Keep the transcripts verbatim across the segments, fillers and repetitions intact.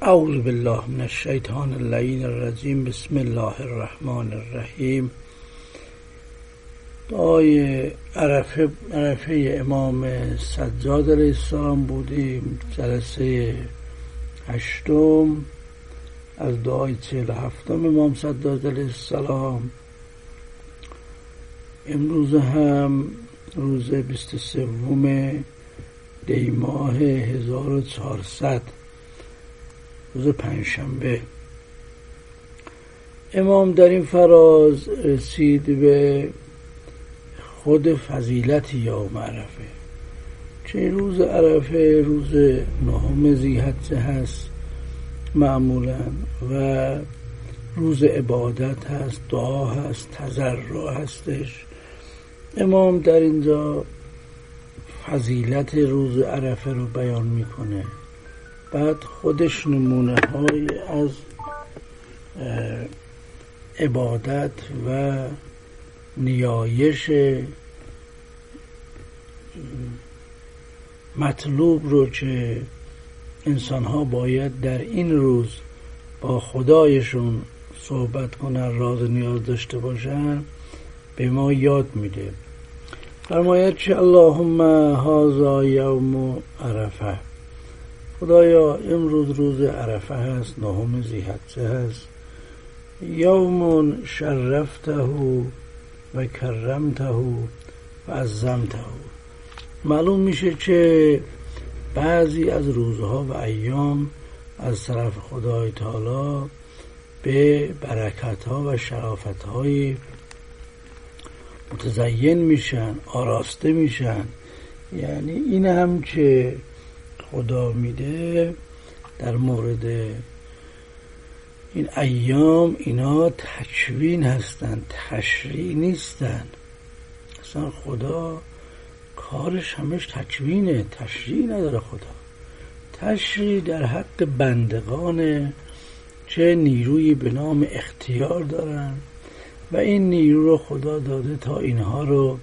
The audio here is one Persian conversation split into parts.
اعوذ بالله من الشیطان اللعین الرجیم. بسم الله الرحمن الرحیم. دعای عرفه عرفه امام سجاد علیه السلام بودیم، جلسه هشتم از دعای چهل و هفتم امام سجاد علیه السلام. امروز هم روز بیست و سوم دی ماه هزار و چهارصد، روز پنجشنبه. امام در این فراز رسید به خود فضیلت یوم عرفه. چه روز عرفه روز نهم ذی‌حجه هست معمولا و روز عبادت هست، دعا هست، تضرع هستش. امام در اینجا فضیلت روز عرفه رو بیان میکنه، بعد خودش نمونه های از عبادت و نیایش مطلوب رو که انسان ها باید در این روز با خدایشون صحبت کنن، راز نیاز داشته باشن، به ما یاد میده. فرماید که اللهم هذا یوم عرفه، خدایا امروز روز عرفه هست، نهم ذی‌حجه هست. یوم شرفته و کرمته و عظمته. معلوم میشه که بعضی از روزها و ایام از طرف خدای تعالی به برکت‌ها و شرافت‌های متزین میشن، آراسته میشن. یعنی این هم که خدا میده در مورد این ایام، اینا تکوین هستن، تشریع نیستن. اصلا خدا کارش همش تکوینه، تشریع نداره. خدا تشریع در حق بندگانه چه نیرویی به نام اختیار دارن و این نیرو رو خدا داده تا اینها رو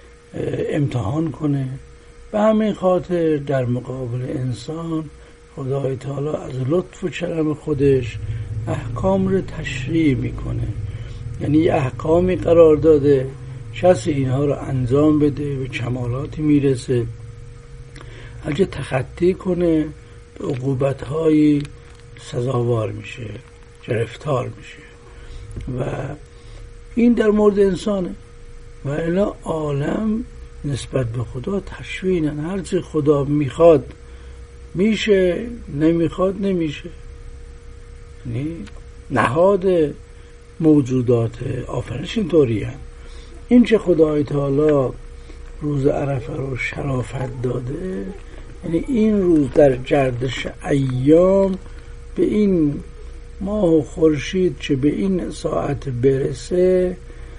امتحان کنه. به همین خاطر در مقابل انسان خدای تعالی از لطف و کرم خودش احکام رو تشریع میکنه. یعنی احکامی قرار داده، کسی اینها رو انجام بده به کمالاتی میرسه، اگه تخطی کنه به عقوبت‌های سزاوار میشه، گرفتار میشه. و این در مورد انسانه. و الا عالم نسبت به خدا تشوینن، هرچی خدا میخواد میشه، نمیخواد نمیشه. یعنی نهاد موجودات آفرینش اینطوری هست. این چه خدای تعالی روز عرفه رو شرافت داده، یعنی این روز در گردش ایام به این ماه و خورشید چه به این ساعت برسه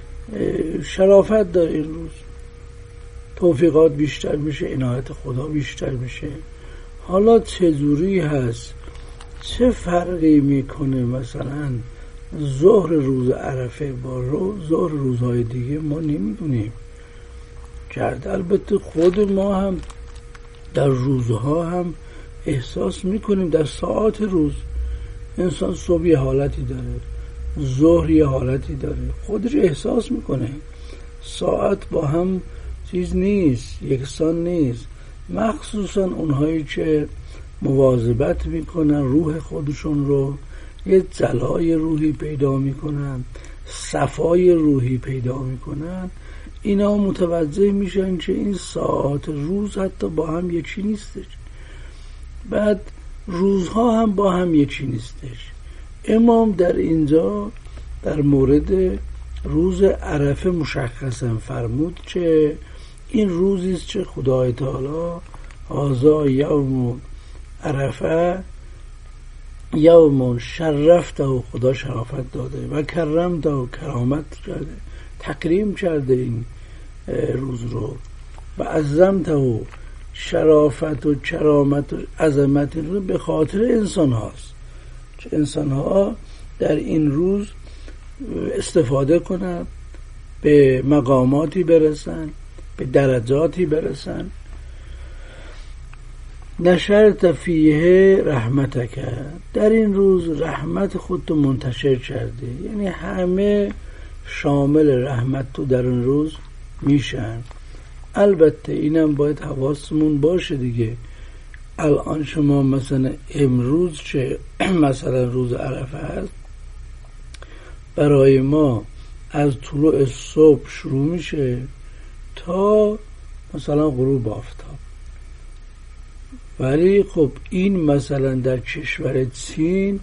شرافت داره. این روز توفیقات بیشتر میشه، عنایت خدا بیشتر میشه. حالا چجوری هست، چه فرقی میکنه مثلا ظهر روز عرفه با ظهر روزهای دیگه ما نمیدونیم. کرد البته خود ما هم در روزها هم احساس میکنیم. در ساعات روز انسان صبح یه حالتی داره، ظهر یه حالتی داره، خودش احساس میکنه. ساعت با هم چیز نیست، یکسان نیست. مخصوصا اونهایی که مواظبت میکنن روح خودشون رو، یه جلای روحی پیدا میکنن، صفای روحی پیدا میکنن، اینا متوجه میشن که این ساعات روز حتی با هم یکی نیستش. بعد روزها هم با هم یکی نیستش. امام در اینجا در مورد روز عرفه مشخصا فرمود که این روزی است که خدای تعالی هذا یوم عرفه یوم شرفته و خدا شرافت داده و کرمته و کرامت کرده، تکریم کرده این روز رو. و عظمته و شرافت و کرامت و عظمت رو به خاطر انسان هاست که انسان ها در این روز استفاده کنن، به مقاماتی برسن، به درجاتی برسن. نشرت فیه رحمتک، در این روز رحمت خودتو منتشر کرده، یعنی همه شامل رحمت تو در این روز میشن. البته اینم باید حواسمون باشه دیگه، الان شما مثلا امروز چه مثلا روز عرفه هست، برای ما از طلوع صبح شروع میشه تا مثلا غروب آفتاب، ولی خب این مثلا در کشور چین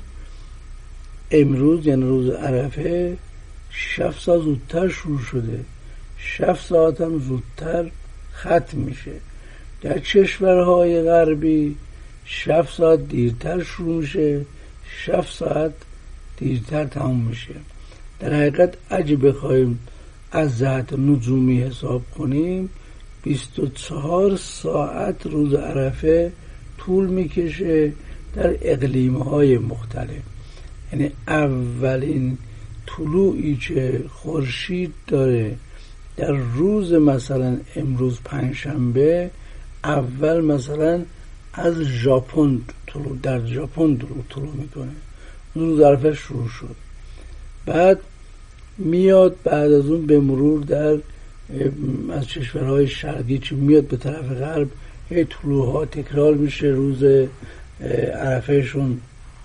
امروز یعنی روز عرفه شش ساعت زودتر شروع شده، شش ساعت هم زودتر ختم میشه. در کشورهای غربی شش ساعت دیرتر شروع میشه، شش ساعت دیرتر تموم میشه. در حقیقت اگه بخوایم از جهت نجومی حساب کنیم بیست و چهار ساعت روز عرفه طول میکشه در اقلیم‌های مختلف. یعنی اولین طلوعی که خورشید داره در روز مثلا امروز پنجشنبه، اول مثلا از ژاپن طلوع در ژاپن طلوع میکنه، روز عرفه شروع شد. بعد میاد بعد از اون به مرور در از کشورهای شرقی که میاد به طرف غرب هی طلوع ها تکرار میشه، روز عرفهشون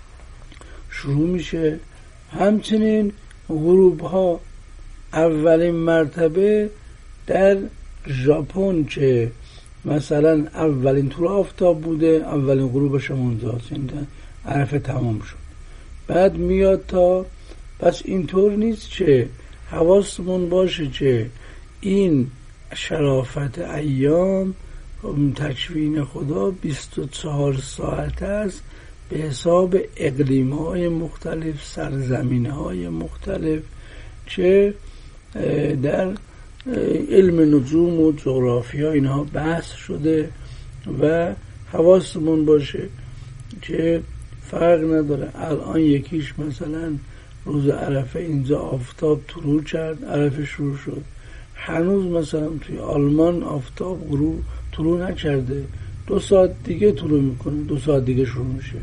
شروع میشه. همچنین غروب ها اولین مرتبه در ژاپن که مثلا اولین طلوع آفتاب بوده، اولین غروبش هم اونجاست، عرفه تمام شد. بعد میاد تا پس اینطور نیست که حواسمون باشه که این شرافت ایام تکوین خدا بیست و چهار ساعت است به حساب اقلیم های مختلف، سرزمین های مختلف که در علم نجوم و جغرافیا اینها بحث شده و حواسمون باشه که فرق نداره. الان یکیش مثلا روز عرفه اینجا آفتاب طلوع کرد، عرفه شروع شد، هنوز مثلا توی آلمان آفتاب غروب طلوع نکرده، دو ساعت دیگه طلوع میکنه، دو ساعت دیگه شروع میشه.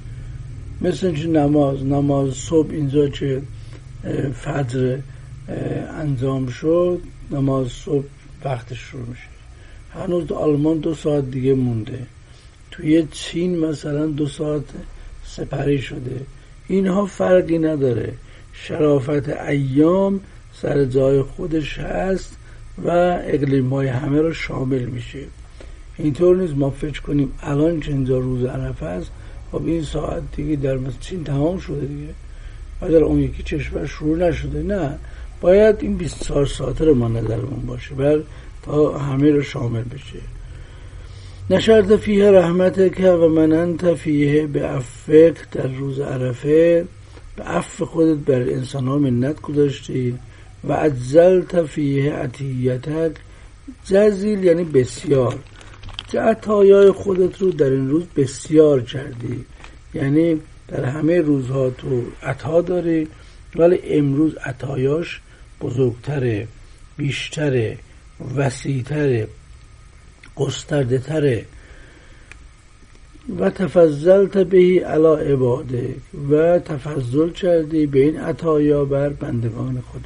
مثل که نماز نماز صبح اینجا که فجر انجام شد، نماز صبح وقتش شروع میشه، هنوز تو آلمان دو ساعت دیگه مونده، توی چین مثلا دو ساعت سپری شده. اینها فرقی نداره، شرافت ایام سر جای خودش هست و اقلیم‌های همه رو شامل میشه. اینطور نیست ما فکر کنیم الان که اینجا روز عرفه است خب این ساعت دیگه در مثل چین تمام شده دیگه و در اون یکی کشور شروع نشده. نه، باید این بیست و چهار ساعته رو ما نظرمون باشه بل تا همه رو شامل بشه. نشرت فیه رحمتک و مننت فیه به عفوک، در روز عرفه به عفو خودت بر انسان ها منت گذاشتی. و اجزلت فیه عطیتک، جزیل یعنی بسیار، عطایای خودت رو در این روز بسیار کردی، یعنی در همه روزها تو عطا داری ولی امروز عطایاش بزرگتره، بیشتره، وسیعتره، گسترده تره. و تفضلت بهی علی عباده، و تفضل کردی به این عطایا بر بندگان خودت.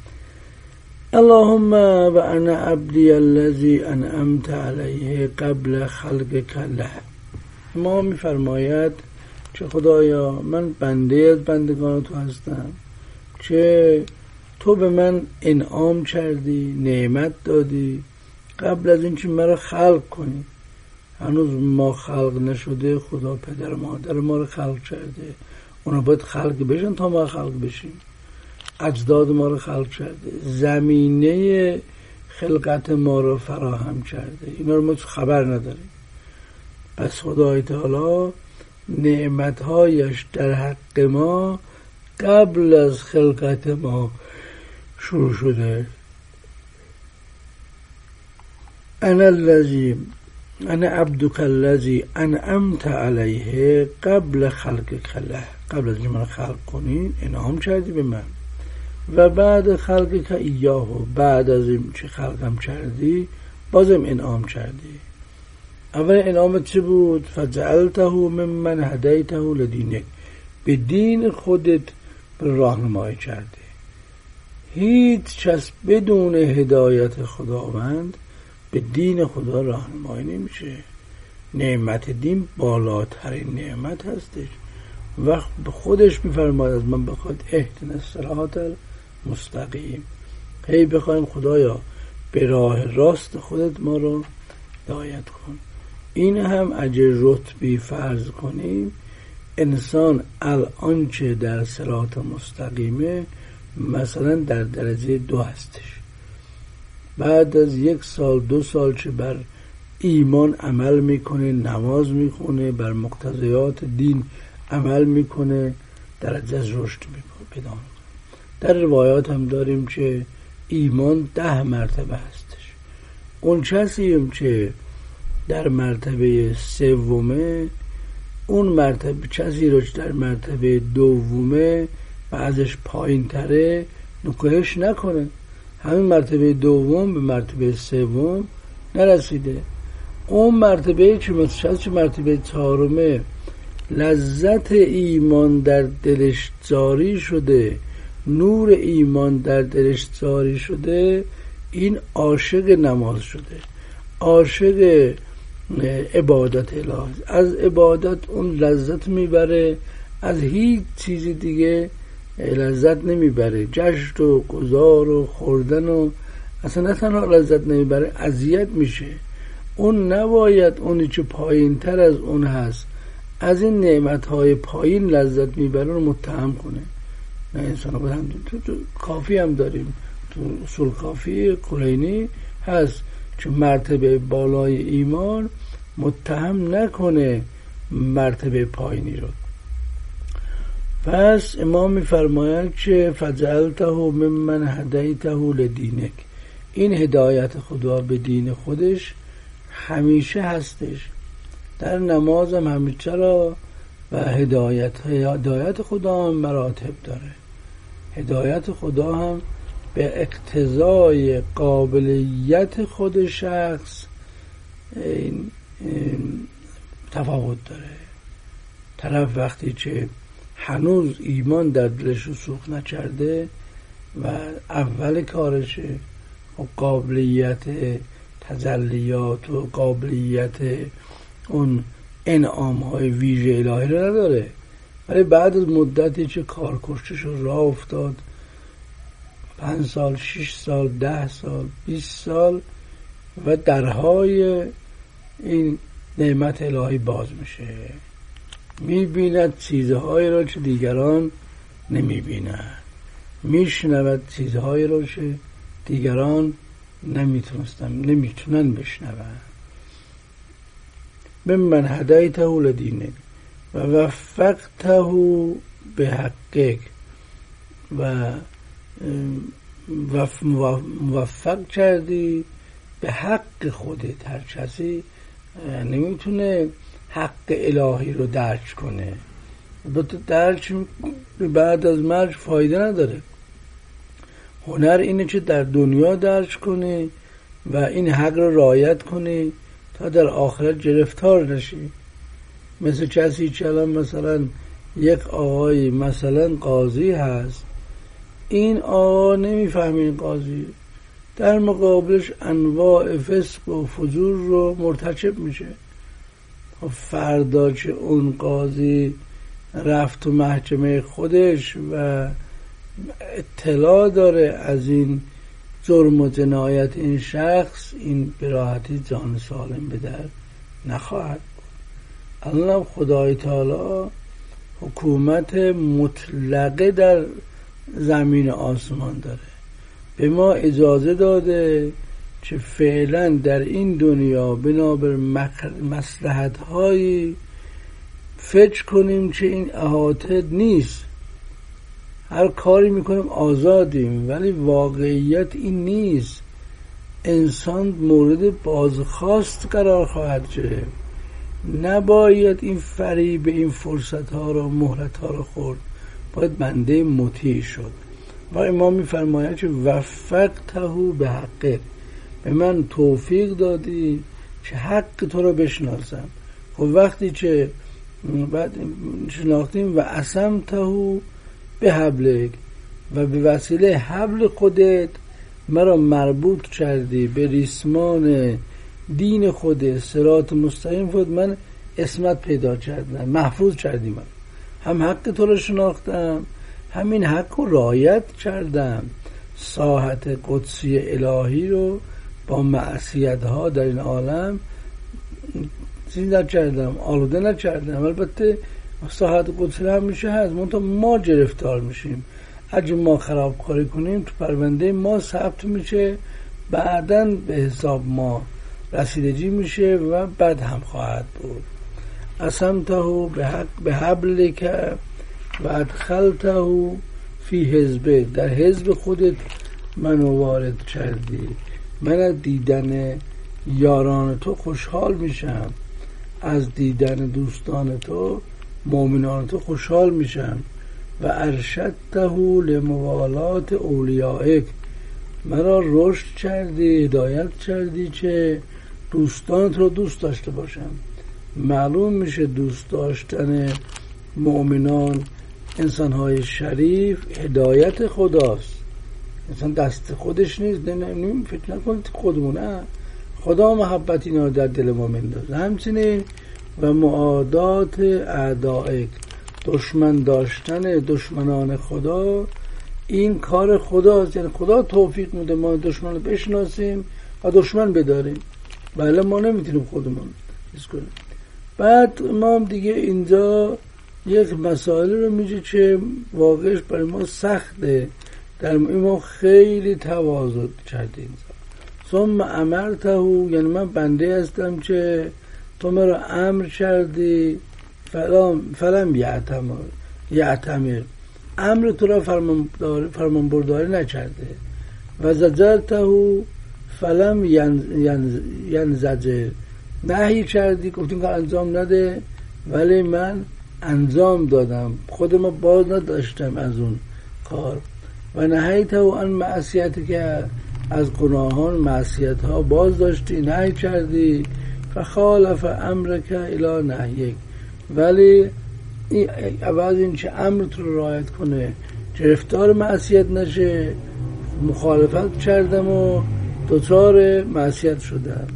اللهم و انا عبدی الذی انعمت علیه قبل خلقک له. ما میفرماید که خدایا من بنده از بندگان تو هستم که تو به من انعام کردی، نعمت دادی قبل از اینکه مرا خلق کنی. هنوز ما خلق نشده، خدا پدر مادر ما رو خلق کرده، اونا باید خلق بشن تا ما خلق بشیم. اجداد ما رو خلق کرده، زمینه خلقت ما رو فراهم کرده، اینا رو ما خبر نداریم. پس خدای تعالی نعمتهایش در حق ما قبل از خلقت ما شروع شده. انا الذی انا عبدک الذی انعمت علیه قبل خلقک له، قبل از اینکه من خلق کنی انعام کردی به من. و بعد خلقک ایاه، بعد از این که خلقم کردی بازم انعام کردی. اول انعامت چه بود؟ فجعلته ممن هدیته لدینک، به دین خودت به راهنمایی کرده. هیچ کس بدون هدایت خداوند به دین خدا راهنمایی نمیشه. نعمت دین بالاترین نعمت هستش. وقت به خودش میفرماید از من بخواد اهدنا الصراط المستقیم، هی بخوایم خدایا به راه راست خودت ما رو هدایت کن. این هم اگه رتبی فرض کنیم، انسان الان چه در صراط مستقیمه مثلا در درجه دو هستش، بعد از یک سال دو سال چه بر ایمان عمل میکنه، نماز میخونه، بر مقتضیات دین عمل میکنه، درجه از رشد پیدا میکنه. در روایات هم داریم که ایمان ده مرتبه هستش. اون کسی هم که در مرتبه سومه، اون مرتبه کسی رو در مرتبه دومه و ازش پایین تره نکوهش نکنه. همین مرتبه دوم به مرتبه سوم نرسیده. اون مرتبه که مثلا مرتبه چهارمه لذت ایمان در دلش جاری شده، نور ایمان در دلش جاری شده، این عاشق نماز شده، عاشق عبادت الهی، از عبادت اون لذت میبره، از هیچ چیزی دیگه لذت نمیبره. جشن و گذار و خوردن و اصلا نه تنها لذت نمیبره، اذیت میشه. اون نباید اونی که پایین تر از اون هست از این نعمتهای پایین لذت میبره رو متهم کنه. نه، انسان باید هم تو, تو کافی هم داریم، تو اصول کافی کلینی هست که مرتبه بالای ایمان متهم نکنه مرتبه پایینی رو. پس امام میفرماید که فجعلته ممن هدیته لدینک، این هدایت خدا به دین خودش همیشه هستش. در نماز هم همیشه را و هدایت هدایت خدا هم مراتب داره. هدایت خدا هم به اقتضای قابلیت خود شخص این این تفاوت داره. طرف وقتی که هنوز ایمان در دلش رسوخ نکرده و اول کارشه و قابلیت تجلیات و قابلیت اون انعام های ویژه الهی رو نداره، ولی بعد از مدتی که کار کشتش رو راه افتاد، پنج سال، شش سال، ده سال، بیست سال و درهای این نعمت الهی باز میشه، میبیند چیزهایی را که دیگران نمیبینند، میشنود چیزهایی را که دیگران نمیتونستن نمیتونن بشنون. ممن هدیته لدینک و وفقته به حقک، و موفق کردی به حق خودت. هر کسی نمیتونه حق الهی رو درک کنه، البته درک بعد از مرگ فایده نداره. هنر اینه که در دنیا درک کنی و این حق رو رعایت کنی تا در آخرت گرفتار نشی. مثل کسی که الان مثلا یک آقای مثلا قاضی هست، این آقا نمیفهمه این قاضی، در مقابلش انواع فسق و فجور رو مرتکب میشه. فردا که اون قاضی رفت تو محکمه خودش و اطلاع داره از این جرم و جنایت این شخص، این به راحتی جان سالم به در نخواهد بود. الان خدای تعالی حکومت مطلقه در زمین آسمان داره، به ما اجازه داده که فعلا در این دنیا بنابر مصلحت هایی فکر کنیم که این احاطه نیست، هر کاری میکنیم آزادیم، ولی واقعیت این نیست. انسان مورد بازخواست قرار خواهد گرفت. نباید این فریب این فرصت ها رو مهلت ها رو خورد، باید بنده مطیع شد. و امام میفرماید که وفقته به حقه، به من توفیق دادی که حق تو رو بشناسم. خب وقتی که بعد شناختیم و عصمته به حبلک و به وسیله حبل خودت مرا مربوط کردی به ریسمان دین خودت، صراط مستقیم خود، من اسمت پیدا کردم، محفوظ کردی. من هم حق تو رو شناختم، همین حق رو رعایت کردم، ساحت قدسی الهی رو با معصیت ها در این عالم چیز نکردم، آلوده نکردم. البته ساحت قدسی همیشه هست، منتها ما گرفتار میشیم. اگه ما خرابکاری کنیم تو پرونده ما ثبت میشه، بعداً به حساب ما رسیدگی میشه و بعد هم خواهد بود. عصمته به حق به حبل که و ادخلته فی حزبه، در حزب خودت منو وارد کردی. من از دیدن یاران تو خوشحال میشم، از دیدن دوستان تو، مؤمنان تو خوشحال میشم. و ارشدته لموالات اولیائک، مرا رشد کردی، هدایت کردی که دوستانت رو دوست داشته باشم. معلوم میشه دوست داشتن مؤمنان، انسانهای شریف، هدایت خداست، انسان دست خودش نیست. نمیم فکر نکنید خودمونه، خدا محبت اینا رو در دل ما مندازه. همچنین و معادات اعدائک، دشمن داشتن دشمنان خدا، این کار خداست. یعنی خدا توفیق میده ما دشمن رو بشناسیم و دشمن بداریم، ولی ما نمیتونیم خودمون چیز کنیم. بعد ما دیگه اینجا یک مسائل رو میگه که واقعش برای ما سخته، در این ما خیلی تواضع کردیم. ثم امرته، یعنی من بنده هستم که تو مرا امر کردی، فلم فلم یعتمر یعتمر امر تو را فرمان فرمان برداری نکرده. و زجرته فلم ینزجر، نهی کردی، گفتیم که انجام نده، ولی من انجام دادم، خود ما باز نداشتم از اون کار. و نهیته عن معصیت، که از گناهان معصیت ها باز داشتی، نهی کردی. فخالف امرک الی نهیک، ولی اول این که امرت رو رعایت کنه، گرفتار معصیت نشه، مخالفت کردم و دچار معصیت شدم.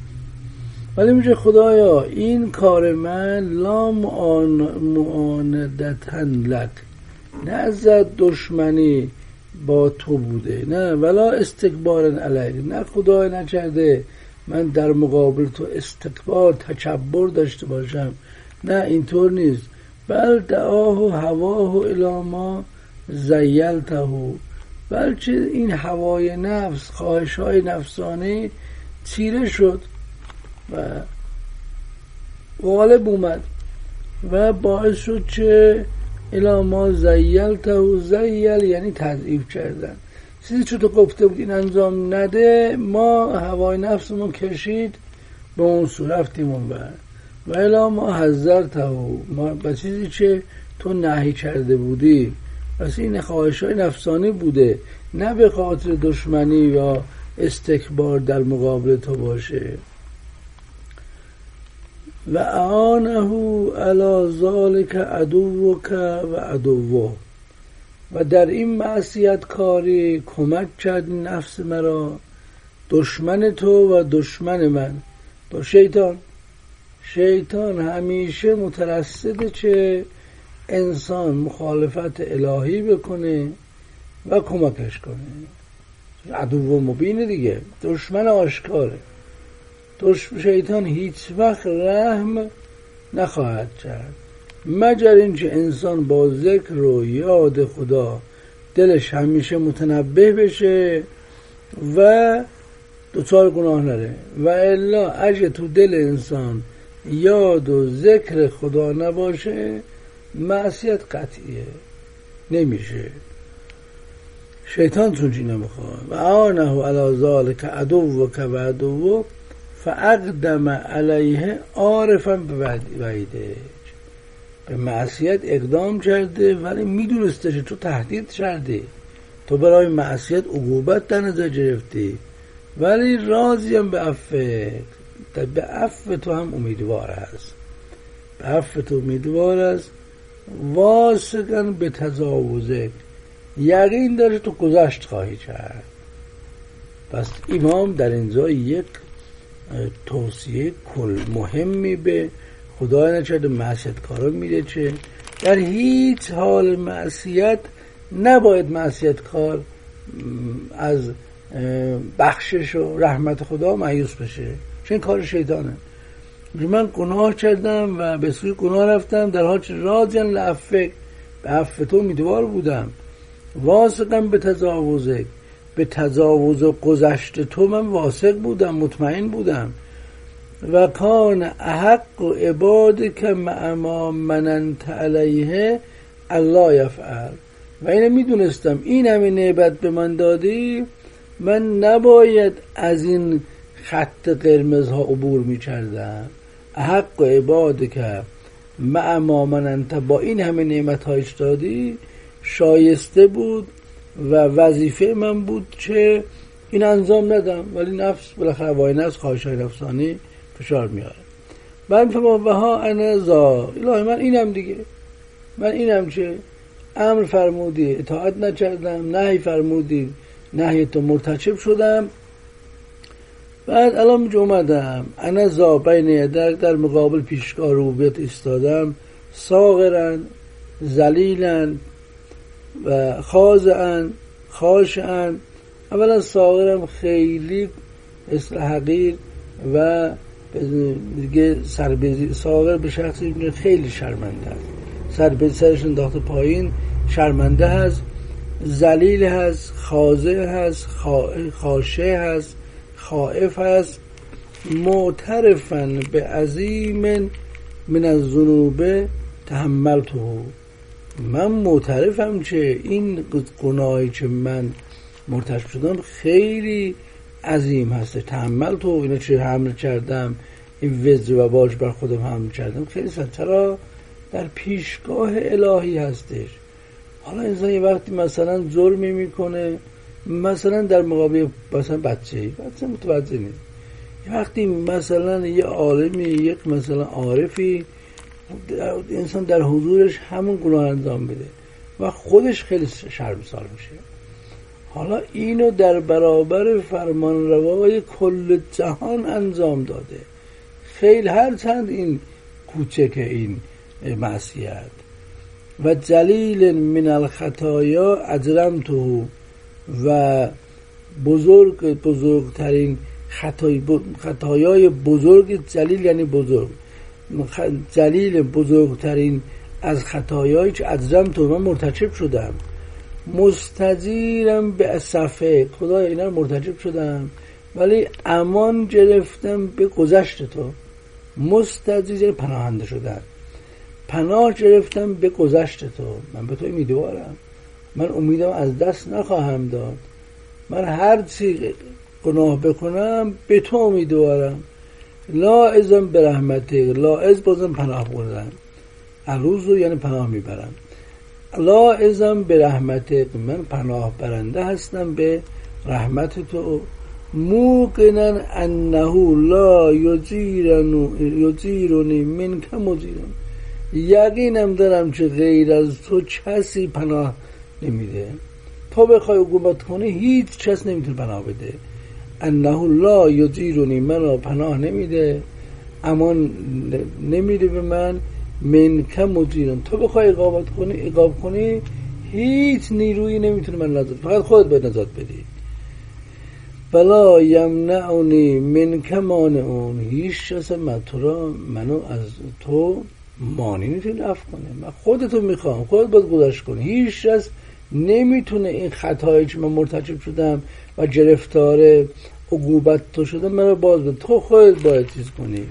ولی میگه خدایا این کار من لا معاندتن لک، نه از دشمنی با تو بوده، نه ولا استکبارن علیک، نه خدای نکرده من در مقابل تو استکبار تکبر داشته باشم، نه اینطور نیست. بل دعاه و هواه و الاما زیلته، بلکه این هوای نفس، خواهش های نفسانی چیره شد و غالب اومد و باعث شد که الاما زیلته، زیل یعنی تضعیف کردن. چیزی چون تو گفته بود این انجام نده، ما هوای نفسمون کشید به اون سو، رفتیم اون بر. و الا ما حذرته، ما به چیزی که تو نهی کرده بودی، پس این خواهش های نفسانی بوده، نه به خاطر دشمنی یا استکبار در مقابل تو باشه. و اعانه علی ذلک عدوک و عدوه، و در این معصیت کاری کمک کرد نفس مرا، دشمن تو و دشمن من، با شیطان. شیطان همیشه مترصده که انسان مخالفت الهی بکنه و کمکش کنه. عدو مبین دیگه، دشمن آشکاره. دشمن شیطان هیچ وقت رحم نخواهد کرد مگر اینکه انسان با ذکر و یاد خدا دلش همیشه متنبه بشه و دوچار گناه نره. و الا اگه تو دل انسان یاد و ذکر خدا نباشه، معصیت قطعیه، نمیشه. شیطان چونچی نمیخواد. و آنه علی ذالک عدو و عدو فاقدم علیه عارفا بوعیده، به معصیت اقدام کرده ولی میدونسته که تو تهدید کردی، تو برای معصیت عقوبت در نظر گرفتی، ولی راضیم به عفو، به عفو تو هم امیدوار است، به عفو تو امیدوار است. واثقاً به تجاوزه، یقین داره تو گذشت خواهی کرد. پس امام در اینجا یک توصیه کل مهمی به خدای نکرده معصیتکاران میده که در هیچ حال معصیت نباید معصیتکار از بخشش و رحمت خدا مایوس بشه، چون کار شیطانه. من گناه کردم و به سوی گناه رفتم، در حال که راضیاً لعفک، به عفو تو امیدوار بودم. واثقاً به تجاوزه، به تجاوز و گذشت تو من واثق بودم، مطمئن بودم. و کان احق و عبادک مع ما مننت علیه الله یفعل. و اینو میدونستم این همه نعمت به من دادی، من نباید از این خط قرمز ها عبور میکردم. احق و عبادک مع ما مننت، با این همه نعمت هایش دادی، شایسته بود و وظیفه من بود که این انجام ندم، ولی نفس بالاخره وای نفس خواهشای نفسانی فشار میاره. من فما وها انا ذا، الهی من اینم دیگه، من اینم که امر فرمودی اطاعت نکردم، نهی فرمودی نهی تو مرتکب شدم. بعد الان میگه اومدم انا ذا بین یدک، در مقابل پیشگاه ربوبیت ایستادم، صاغرا ذلیلا و خاضعا خاشعا. اولا صاغرم خیلی مثل حقیر و دیگه سربزی، صاغر به شخصی خیلی شرمنده است، سربزی سرش انداخته پایین، شرمنده هست، ذلیل هست، خاضع هست، خاشع هست، خائف هست، معترفاً به عظیم من الذنوب تحملته. من معترفم که این گناهی که من مرتکب شدم خیلی عظیم هست، تحمل تو اینو چه حمل کردم، این وزر و باج بر خودم حمل کردم، خیلی چرا در پیشگاه الهی هستش. حالا انسان یه وقتی مثلا ظلمی میکنه، مثلا در مقابل مثلا بچه‌ای بچه متوجه نیست، یه وقتی مثلا یه عالمی، یک مثلا عارفی، انسان در حضورش همون گناه انجام بده و خودش خیلی شرمسار میشه. حالا اینو در برابر فرمان روای کل جهان انجام داده، خیلی هر چند این کوچک این معصیت. و جلیل من الخطایا اجرمته، و بزرگ بزرگترین خطای خطایای بزرگ، جلیل یعنی بزرگ، جلیل بزرگترین از خطایایی که اجرمته من مرتکب شدم، مستجیرم به صفه، خدای اینا رو مرتکب شدم ولی امان گرفتم به گذشت تو. مستجیر پناهنده شدن، پناه گرفتم به گذشت تو. من به تو امیدوارم، من امیدم از دست نخواهم داد، من هر چی گناه بکنم به تو امیدوارم. لا ازم به رحمته، لا از بازم پناه بردن، الوزو یعنی پناه میبرم. لا ازم به رحمته، من پناه برنده هستم به رحمت تو. موقنن انه لا یجیرنی من که مجیرن، یقینم دارم که غیر از تو کسی پناه نمیده. تو بخوای حکومت کنی هیچ کس نمیتونه پناه بده. انه لا یجیرنی، منو پناه نمیده، امان نمیده به من. من که مجیرن، تو بخوای اقامت کنی اقامت کنی هیچ نیرویی نمیتونه من نجات، فقط خودت باید نجات بدی. بلا یمنعنی من که مانعون، هیچ کس من تو را منو از تو مانی نمیتونه عفو کنه. من خودتو میخوام، خودت باید گذشت کنی. هیچ کس نمیتونه این خطایی که من مرتکب شدم و گرفتار عقوبت تو شدم منو باز بده، تو خودت باید چیز کنی.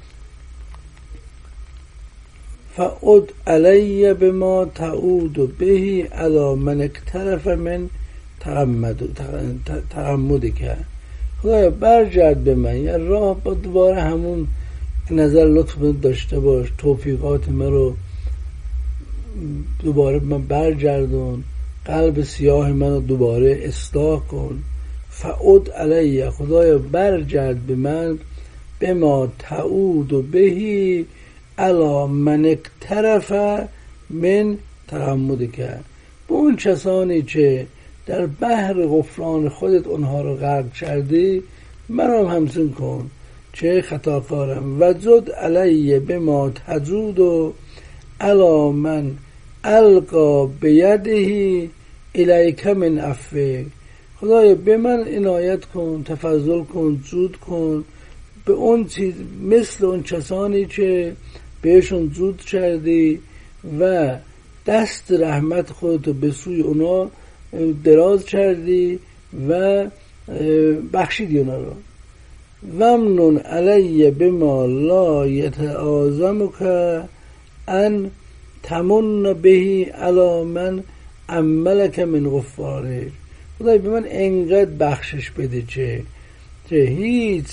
فعد علی بما تعود بهی علی من اکترف من تعمد که، خدایا برگرد به من، یا راه با دوباره همون نظر لطف داشته باش، توفیقات من رو دوباره من برگردون، قلب سیاه من رو دوباره اصلاح کن. فعد علی، خدایا برگرد به من، بما تعود بهی علی من اقترف من تحمدک، به اون کسانی که در بحر غفران خودت اونها رو غرق کردی منم همسون کن چه خطاکارم. و زد علی بما تجود و علی من القا بیده الیک من عفوک، خدایا به من عنایت کن، تفضل کن، جود کن به اون چیز مثل اون کسانی که بهشون جود کردی و دست رحمت خودتو به سوی اونا دراز کردی و بخشیدی اونا رو. ومنون علی بما لا یتعاظمک ان تمن بهی علی من عملک من غفاره، خدای به من انقدر بخشش بده که که هیچ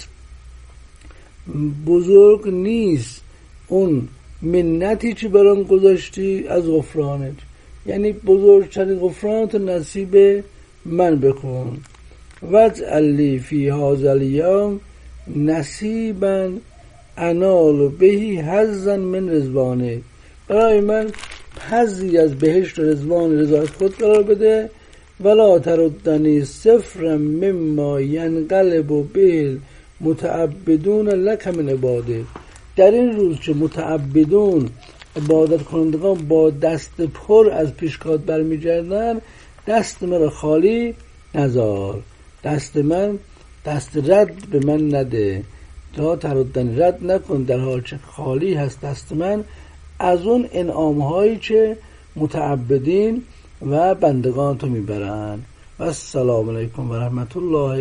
بزرگ نیست اون منتی که برام گذاشتی از غفرانت، یعنی بزرگترین غفرانت نصیب من بکن. واجعل لی فی هذا الیوم نصیبا انال بهی حظا من رضوانک، برای من حظی از بهشت و رضوان رضایت خود قرار بده. ولا تردنی صفرا مما ینقلب به متعبدون لک من عبادک، در این روز که متعبدون عبادت کنندگان با دست پر از پیشگاه برمیگردن، دست من خالی نذار، دست من دست رد به من نده، تا تردن رد نکن در حال که خالی هست دست من از اون انعام هایی که متعبدین و بندگان تو میبرن. و السلام علیکم و رحمت الله.